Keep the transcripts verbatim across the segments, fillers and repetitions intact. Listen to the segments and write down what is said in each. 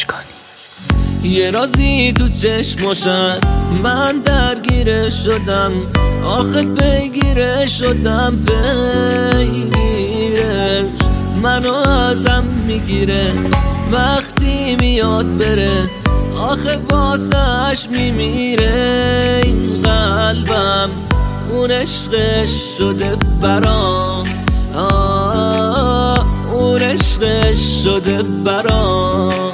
کنی. یه رازی تو چشماشت من درگیره شدم، آخه پیگیره شدم، پیگیرش منو ازم میگیره وقتی میاد بره، آخه باسش میمیره. این قلبم اون عشقش شده برام، اون عشقش شده برام.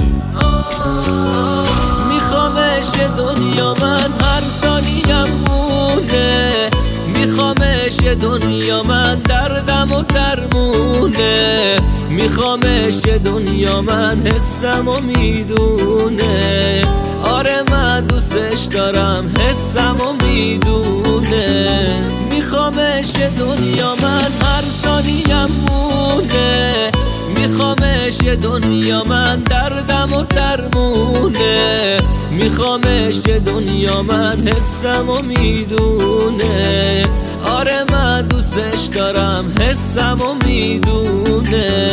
میخوامش دنیا من هر ثانیم مونه، میخوامش دنیا من دردم و درمونه، میخوامش دنیا من حسم و میدونه. آره من دوستش دارم حسم و میدونه. میخوامش دنیا من هر ثانیم مونه، میخوامش دنیا من دردم و درمونه، میخوامش دنیا من حسم و میدونه. آره من دوستش دارم حسم و میدونه.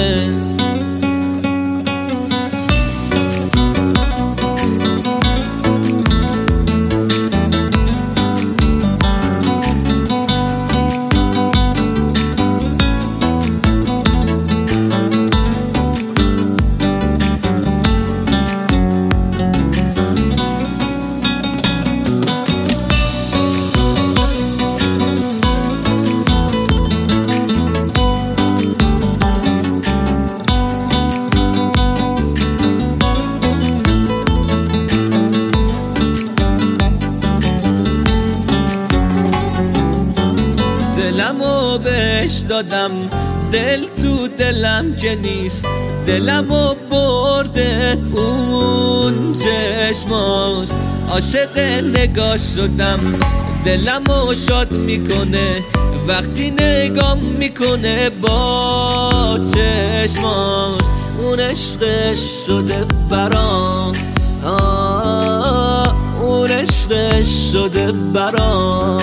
دلمو بهش دادم، دل تو دلم که نیست، دلمو برده اون چشماش. عاشق نگاه شدم، دلمو شاد میکنه وقتی نگاه میکنه با چشماش. اون عشقش شده برام، اون عشقش شده برام.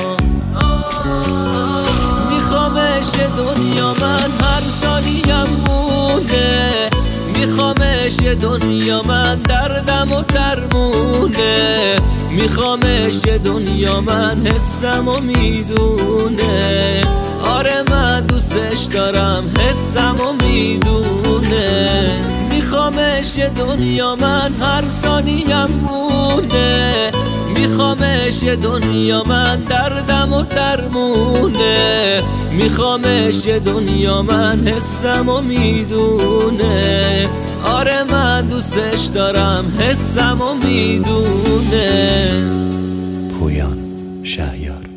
میخوامش دنیا من هر ثانیم مونه، میخوامش دنیا من دردم و درمونه، میخوامش دنیا من حسم و میدونه. آره من دوستش دارم حسم و میدونه. میخوامش دنیا من هر ثانیم مونه، میخوامش دنیا من دردم و درمونه، میخوامش دنیا من حسم و میدونه. آره من دوستش دارم حسم و میدونه. پویان شهریار.